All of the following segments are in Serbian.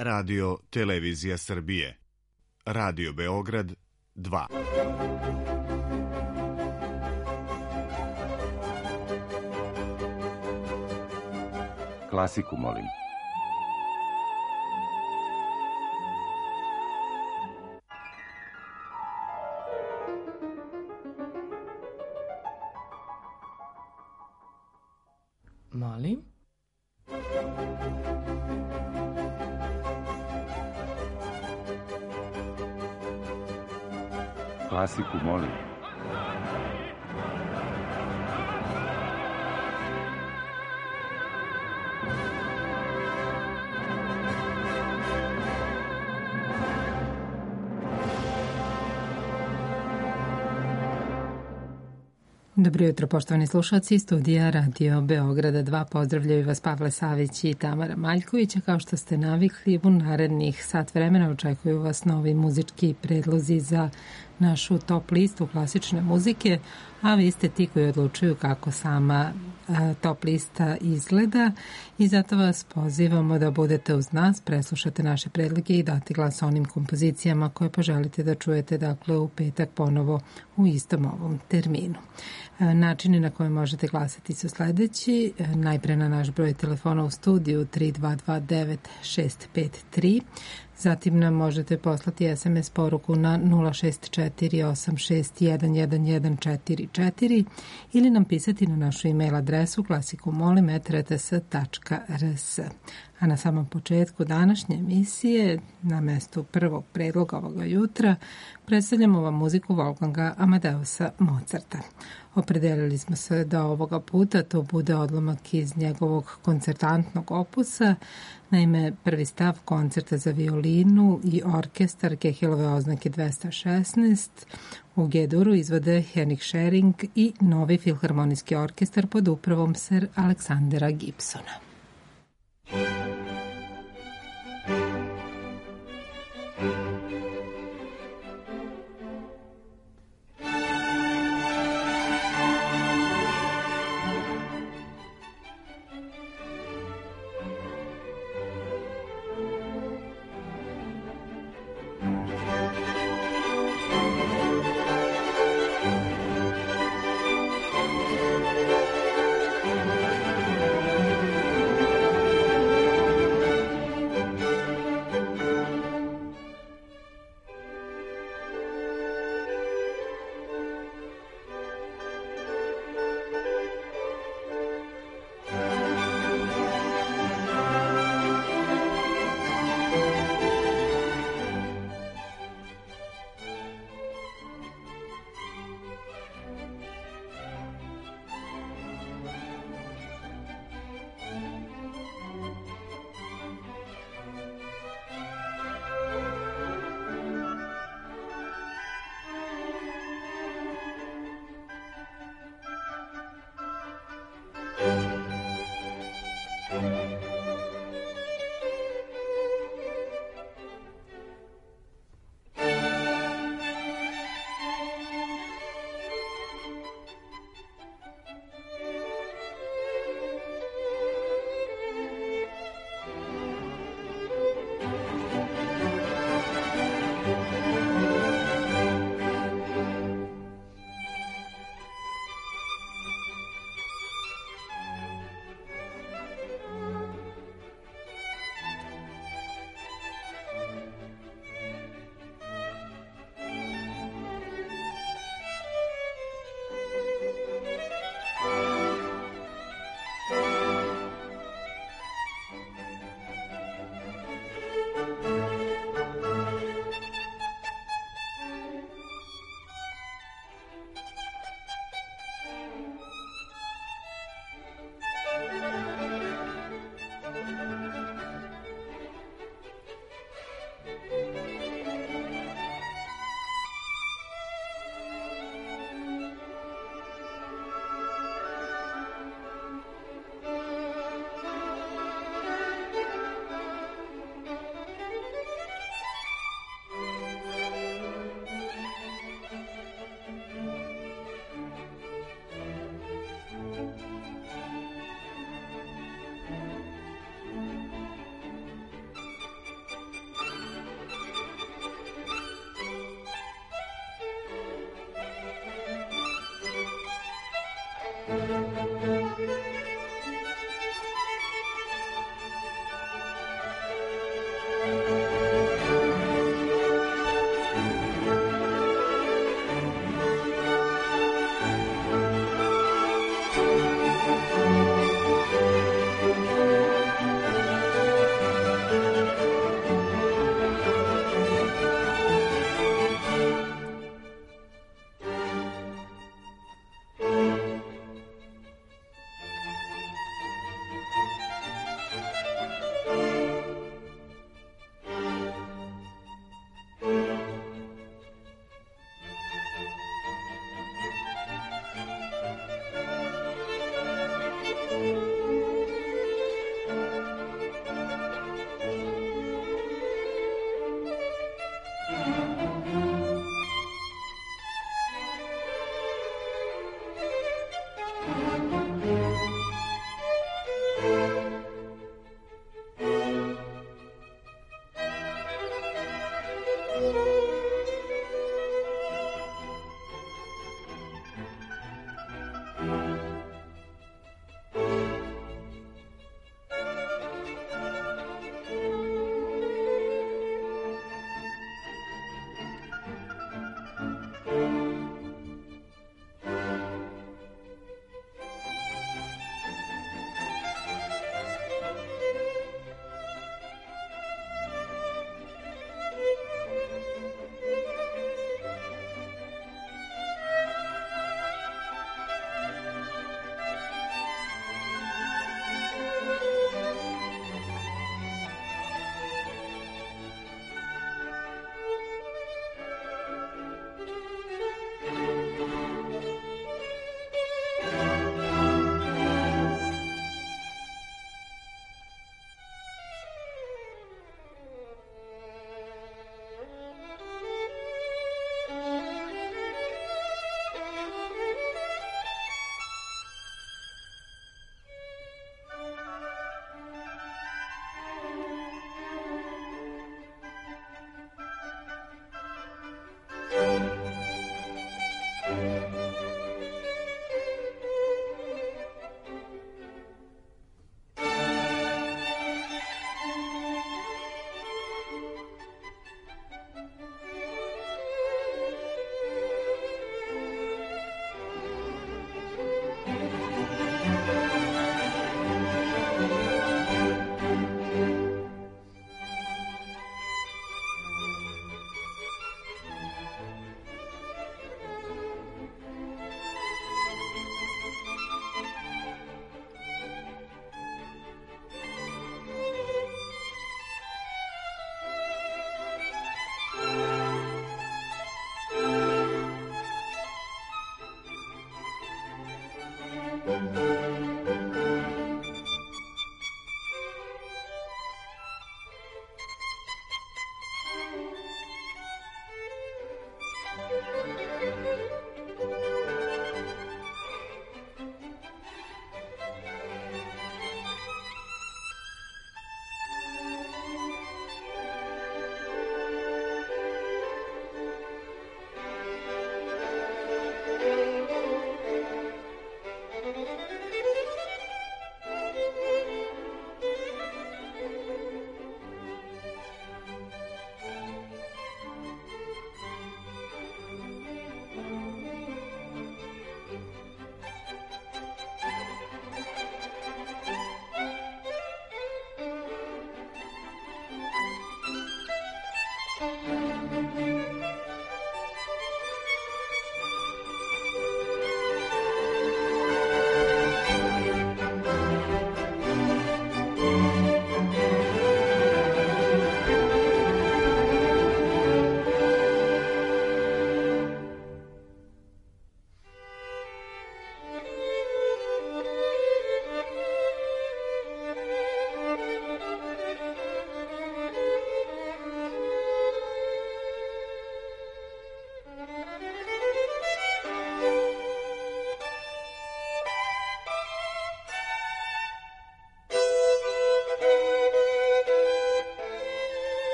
Radio Televizija Srbije. Radio Beograd 2. Klasiku, molim. Molim. Klasiku, molim. Dobro jutro, poštovani slušalci, studija Radio Beograda 2. Pozdravljaju vas Pavle Savić i Tamara Maljković. Kao što ste navikli, u narednih sat vremena očekuju vas novi muzički predlozi za našu top listu klasične muzike, a vi ste ti koji odlučuju kako sama top lista izgleda i zato vas pozivamo da budete uz nas, preslušate naše predloge i date glas onim kompozicijama koje poželite da čujete, dakle, u petak ponovo u istom ovom terminu. Načini na koje možete glasati su sledeći. Najpre na naš broj telefona u studiju 3229-653. Zatim nam možete poslati SMS poruku na 06486111144 ili nam pisati na našu e-mail adresu klasikumolim@rts.rs. A na samom početku današnje emisije, na mestu prvog predloga ovoga jutra, predstavljamo vam muziku Wolfganga Amadeusa Mozarta. Opredelili smo se da ovoga puta to bude odlomak iz njegovog koncertantnog opusa. Naime, prvi stav koncerta za violinu i orkestar Kehlove oznake 216 u G-duru izvode Henrik Schering i Novi filharmonijski orkestar pod upravom Sir Aleksandera Gibsona.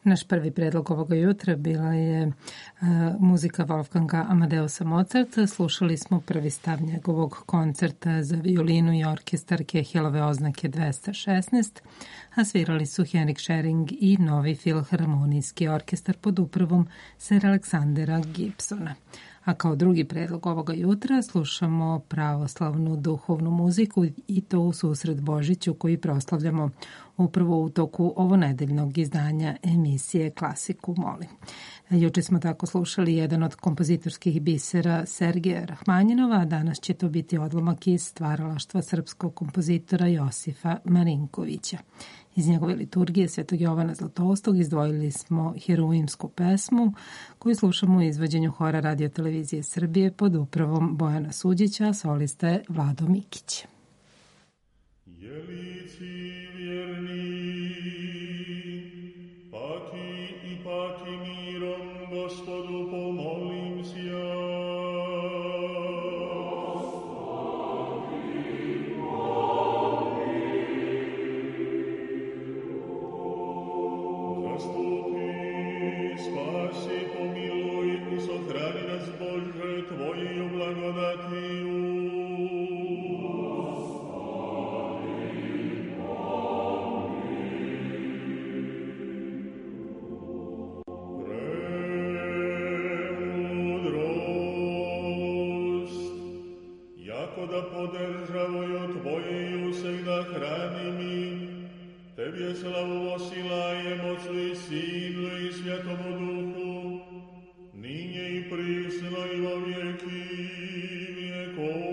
Naš prvi predlog ovoga jutra bila je muzika Wolfganga Amadeusa Mozarta. Slušali smo prvi stav njegovog koncerta za violinu i orkestar Kehlove oznake 216, a svirali su Henrik Schering i Novi filharmonijski orkestar pod upravom Sir Aleksandera Gibsona. A kao drugi predlog ovoga jutra slušamo pravoslavnu duhovnu muziku i to u susret Božiću koji proslavljamo upravo u toku ovonedeljnog izdanja emisije Klasiku molim. Juče smo tako slušali jedan od kompozitorskih bisera Sergeja Rahmanjinova, a danas će to biti odlomak iz stvaralaštva srpskog kompozitora Josifa Marinkovića. Iz njegove liturgije Svetog Jovana Zlatoustog izdvojili smo heroimsku pesmu koju slušamo u izvođenju hora Radio Televizije Srbije pod upravom Bojana Suđića, a solista je Vlado Mikić. Jelici vjerni, pati i pati mirom, Gospodu pomolim se ja. Tebje slavu osilaje moćli Sinu i Svjatomu Duhu, ninje i prisno i vo vijeki vijekov.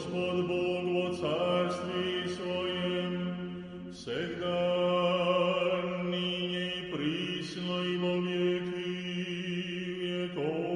Gospod Bog vo carstvi svojem, всегда, ныне и присно и во веки веков.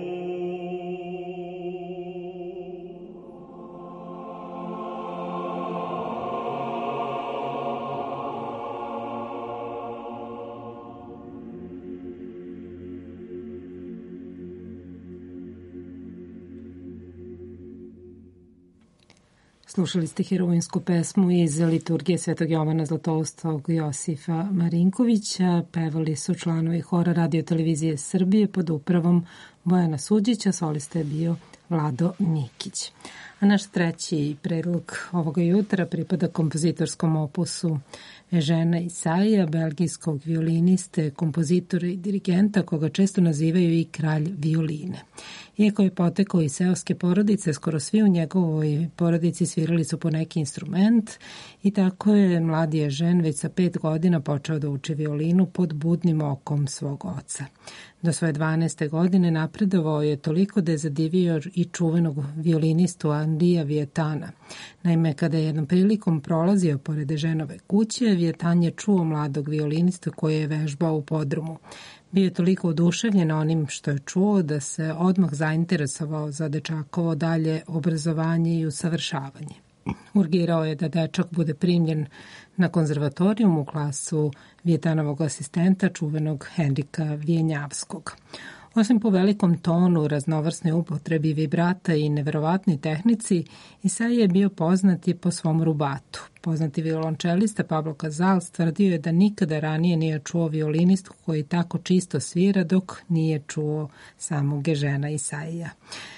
Slušali ste heroinsku pesmu iz liturgije Svetog Jovana Zlatoustog Josifa Marinkovića. Pevali su članovi hora Radio televizije Srbije pod upravom Bojana Suđića, solista je bio Vlado Nikić. A naš treći predlog ovoga jutra pripada kompozitorskom opusu Eugena Isaija, belgijskog violiniste, kompozitora i dirigenta, koga često nazivaju i kralj violine. Iako je potekao iz seoske porodice, skoro svi u njegovoj porodici svirali su po neki instrument i tako je mladi Eugen već sa 5 godina počeo da uči violinu pod budnim okom svog oca. Do svoje 12. godine napredovao je toliko da je zadivio i čuvenog violinistu Andrija Vietana. Naime, kada je jednom prilikom prolazio pored Eugenove kuće, Vietan je čuo mladog violinistu koji je vežbao u podrumu. Bio je toliko oduševljen onim što je čuo da se odmah zainteresovao za dečakovo dalje obrazovanje i usavršavanje. Urgirao je da dečak bude primljen na konzervatorijum u klasu Vietanovog asistenta, čuvenog Henrika Vijenjavskog. Osim po velikom tonu, raznovrsnoj upotrebi vibrata i neverovatnoj tehnici, Isaija je bio poznat i po svom rubatu. Poznati violončelista Pablo Casals tvrdio je da nikada ranije nije čuo violinistu koji tako čisto svira dok nije čuo samog Eugena Isaija.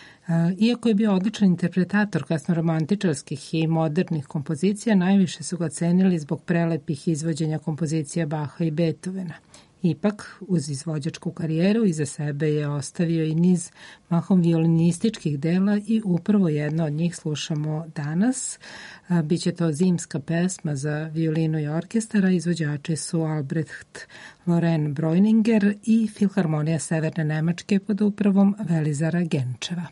Iako je bio odličan interpretator kasnoromantičarskih i modernih kompozicija, najviše su ga cenili zbog prelepih izvođenja kompozicija Baha i Beethovena. Ipak, uz izvođačku karijeru iza sebe je ostavio i niz mahom violinističkih dela i upravo jedno od njih slušamo danas. Biće to zimska pesma za violinu i orkestara. Izvođači su Albrecht Loren Breuninger i Filharmonija Severne Nemačke pod upravom Velizara Genčeva.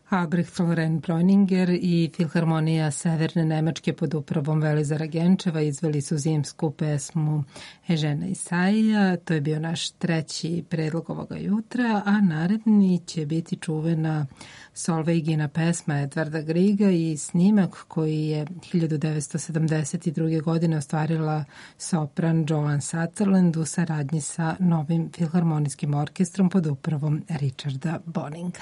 Albrecht Loren Breuninger i Filharmonija Severne Nemačke pod upravom Velizara Genčeva izveli su zimsku pesmu Ežena Isaija. To je bio naš treći predlog ovoga jutra, a naredni će biti čuvena Solveigina pesma Edvarda Griga i snimak koji je 1972. godine ostvarila sopran Joan Sutherland u saradnji sa novim filharmonijskim orkestrom pod upravom Richarda Boninga.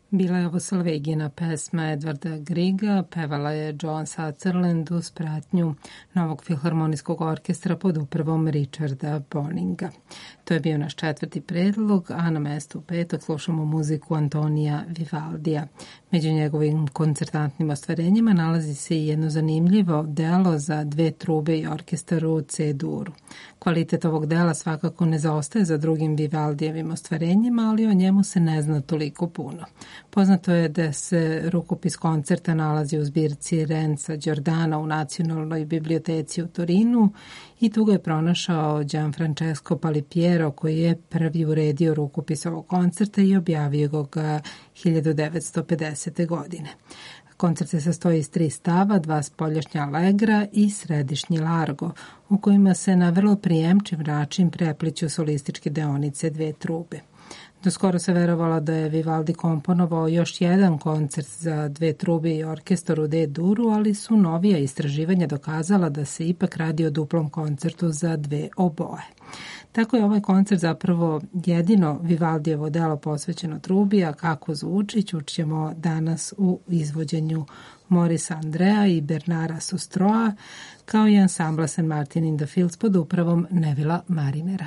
Bila je ovo Solveigina pesma Edvarda Griga, pevala je Joan Sutherland uz pratnju Novog filharmonijskog orkestra pod upravom Richarda Boninga. To je bio naš 4. predlog, a na mestu 5. slušamo muziku Antonija Vivaldija. Među njegovim koncertantnim ostvarenjima nalazi se i jedno zanimljivo delo za 2 trube i orkestar u C-duru. Kvalitet ovog dela svakako ne zaostaje za drugim Vivaldijevim ostvarenjima, ali o njemu se ne zna toliko puno. Poznato je da se rukopis koncerta nalazi u zbirci Renza Giordana u Nacionalnoj biblioteci u Torinu i tu ga je pronašao Gianfrancesco Palipiero, koji je prvi uredio rukopis ovog koncerta i objavio ga 1950. godine. Koncert se sastoji iz 3 stava, 2 spoljašnja allegra i središnji largo, u kojima se na vrlo prijemčiv način prepliću solističke deonice 2 trube. Doskoro se verovalo da je Vivaldi komponovao još jedan koncert za 2 trube i orkestar u D-duru, ali su novija istraživanja dokazala da se ipak radi o duplom koncertu za 2 oboe. Tako je ovaj koncert zapravo jedino Vivaldijevo delo posvećeno trubi, a kako zvuči čućemo danas u izvođenju Morisa Andrea i Bernara Sustroa, kao i ansambla St. Martin in the Fields pod upravom Nevila Marinera.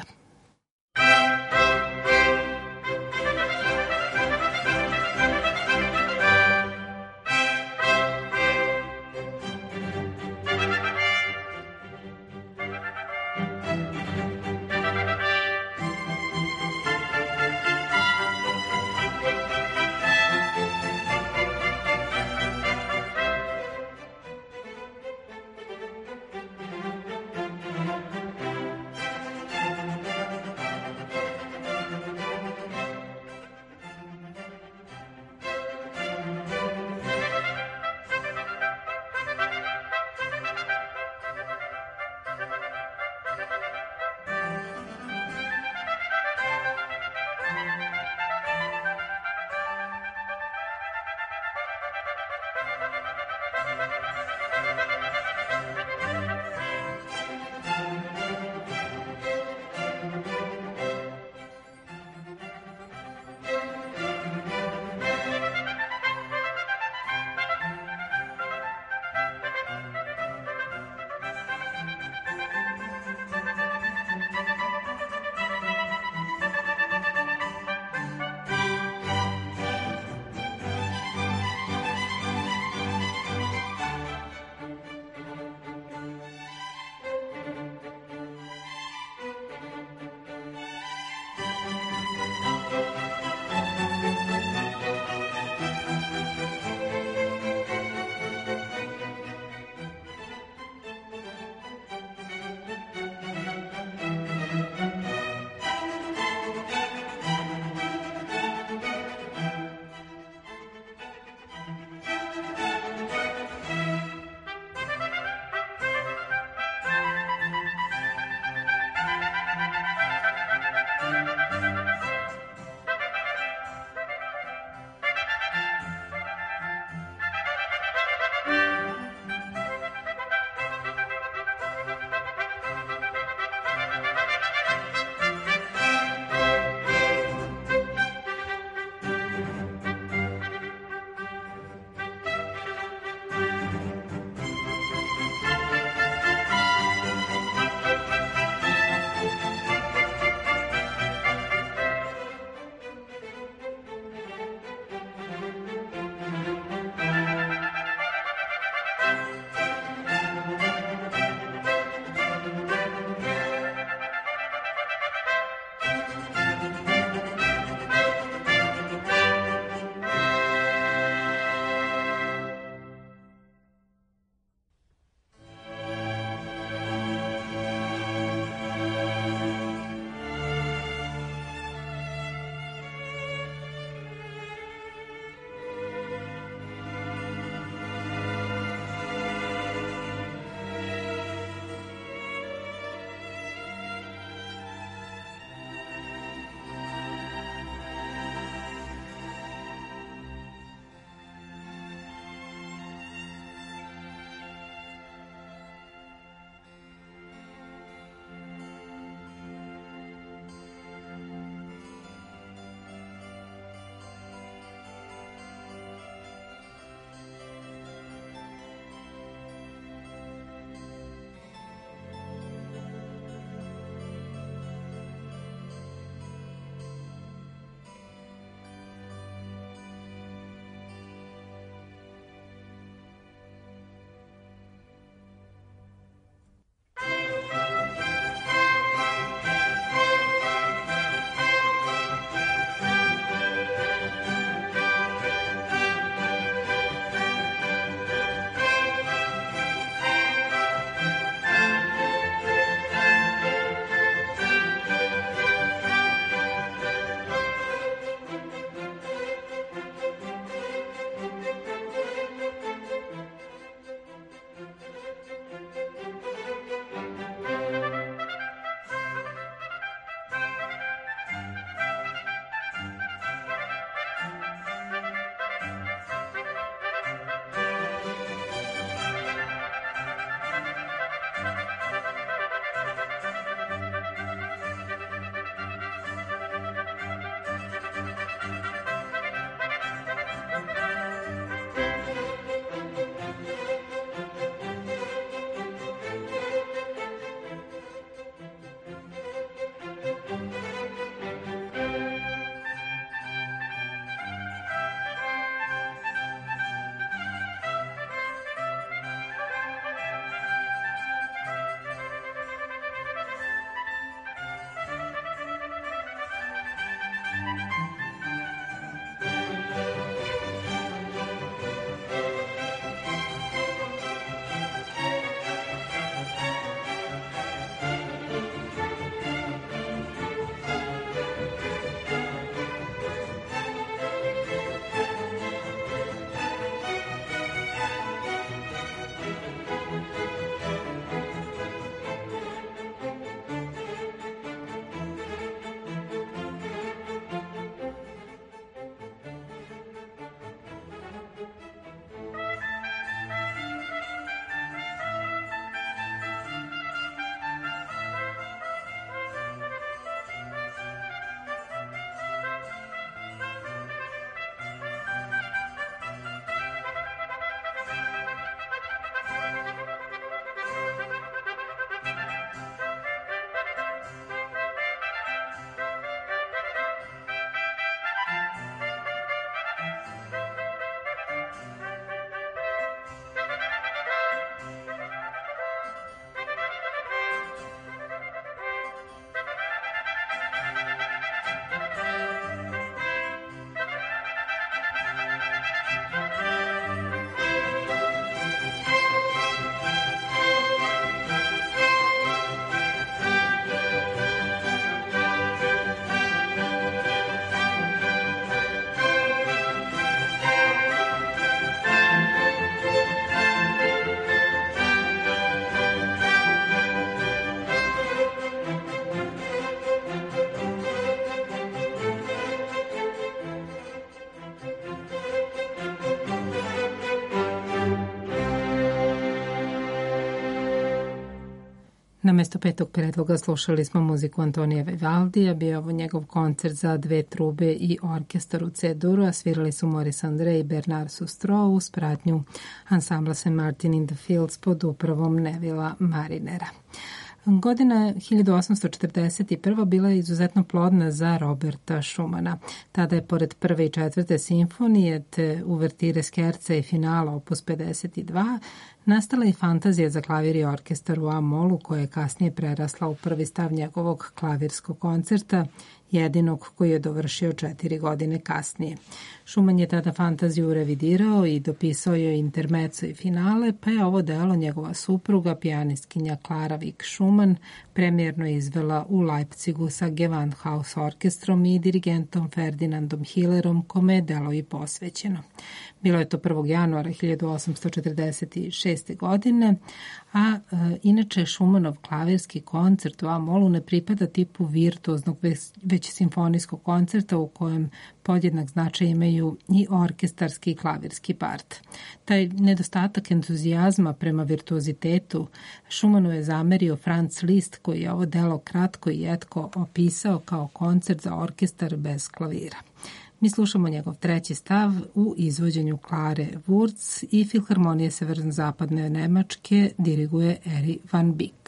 Na mesto petog predloga slušali smo muziku Antonija Vivaldija, bio ovo njegov koncert za 2 trube i orkestar u C-duru, a svirali su Maurice Andre i Bernard Sustro uz pratnju ansambla St. Martin in the Fields pod upravom Nevila Marinera. Godina 1841. bila je izuzetno plodna za Roberta Schumana. Tada je pored prve i četvrte simfonije te uvertire skerca i finala opus 52 nastala i fantazija za klavir i orkestar u A-molu koja je kasnije prerasla u prvi stav njegovog klavirskog koncerta, jedinog koji je dovršio 4 godine kasnije. Schumann je tada fantaziju revidirao i dopisao joj intermezzo i finale, pa je ovo delo njegova supruga, pijanistkinja Clara Wieck Schumann, premijerno izvela u Leipzigu sa Gewandhaus orkestrom i dirigentom Ferdinandom Hillerom, kome je delo i posvećeno. Bilo je to 1. januara 1846. godine, a inače Schumannov klavirski koncert u A-molu ne pripada tipu virtuoznog, već simfonijskog koncerta u kojem podjednak značaj imaju i orkestarski i klavirski part. Taj nedostatak entuzijazma prema virtuozitetu Schumannu je zamerio Franz Liszt, koji je ovo delo kratko i jetko opisao kao koncert za orkestar bez klavira. Mi slušamo njegov 3. stav u izvođenju Klare Wurz i Filharmonije Severno-zapadne Nemačke diriguje Eri van Beek.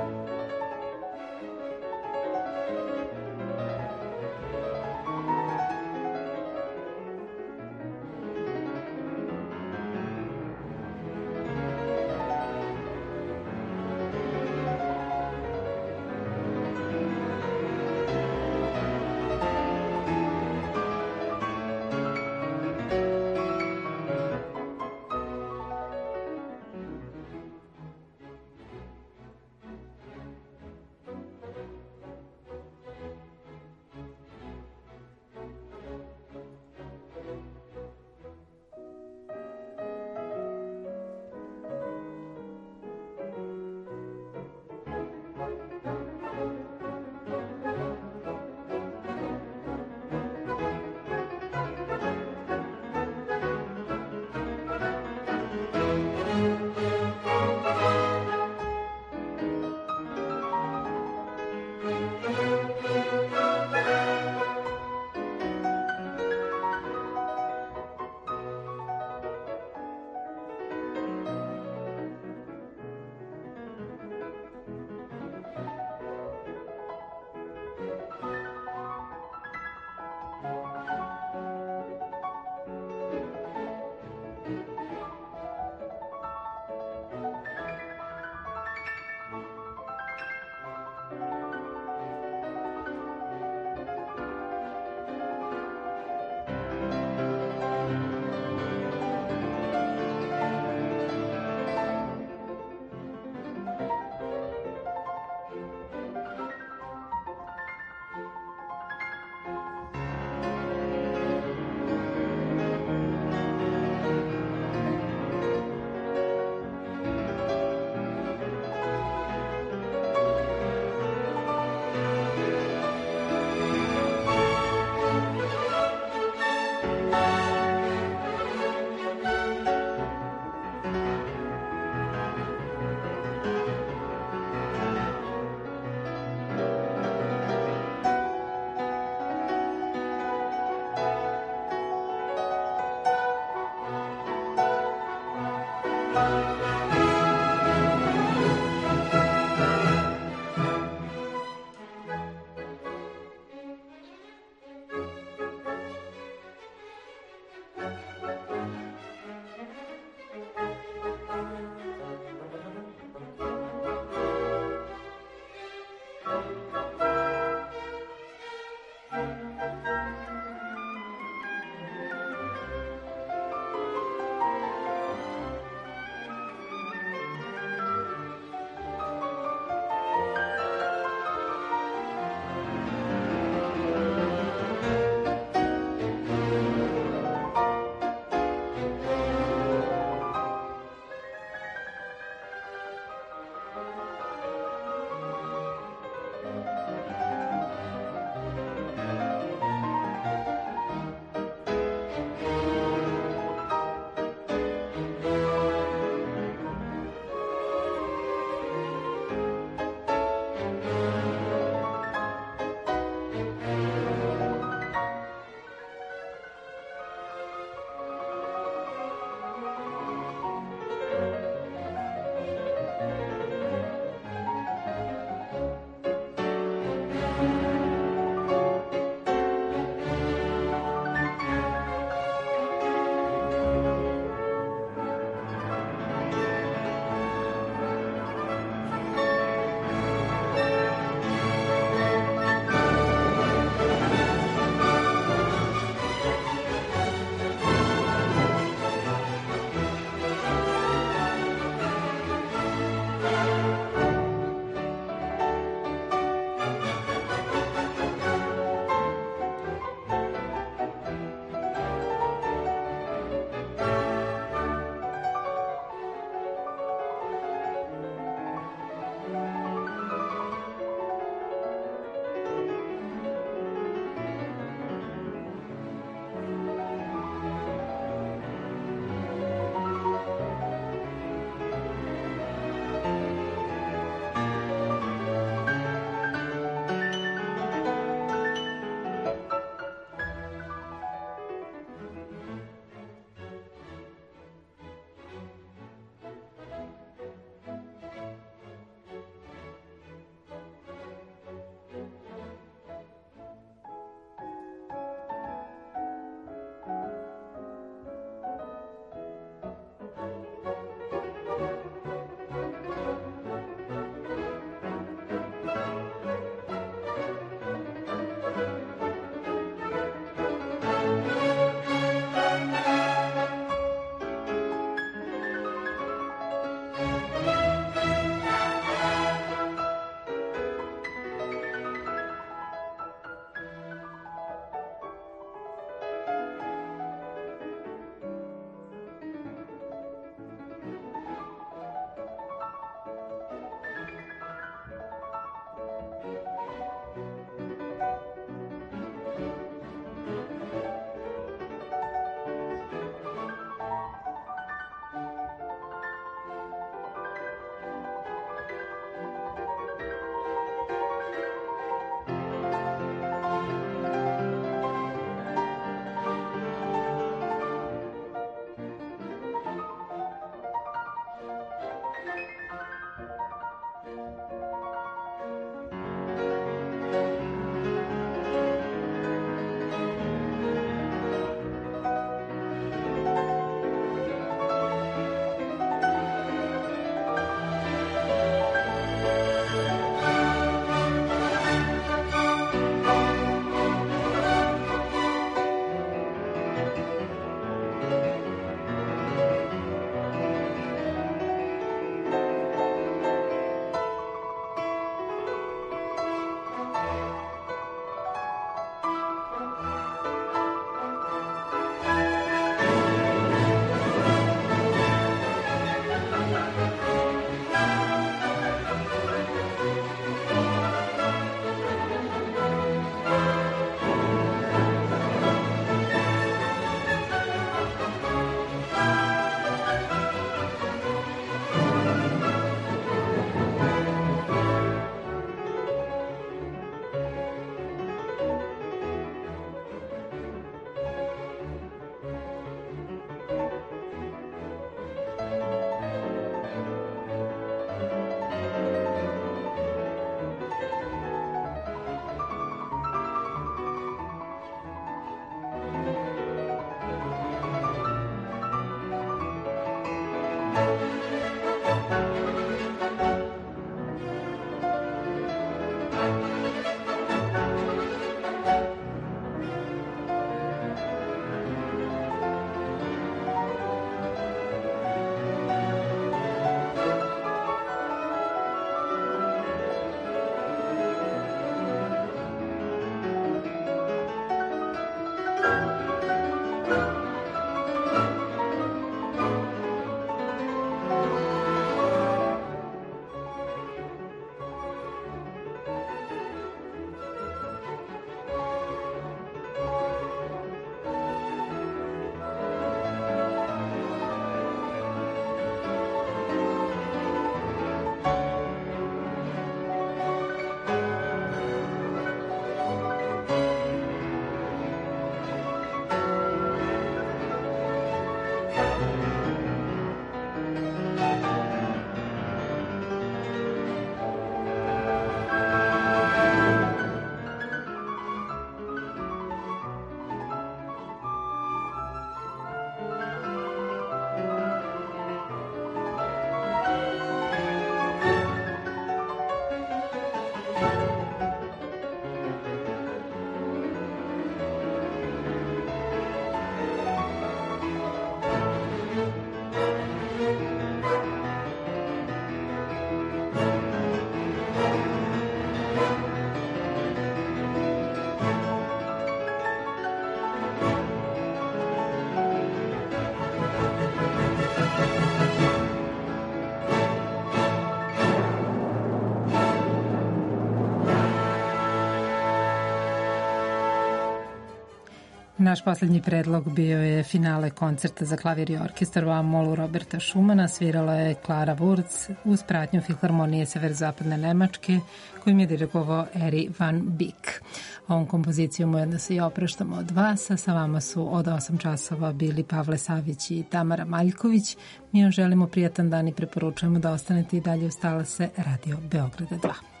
Naš posljednji predlog bio je finale koncerta za klavir i orkestar u A-molu Roberta Schumana. Svirala je Klara Wurz uz pratnju Filharmonije severozapadne Nemačke, kojim je dirigovao Eri van Beek. Ovom kompozicijom ujedno se i opraštamo od vas, a sa vama su od 8 časova bili Pavle Savić i Tamara Maljković. Mi vam želimo prijatan dan i preporučujemo da ostanete i dalje uz talase Radio Beograda 2.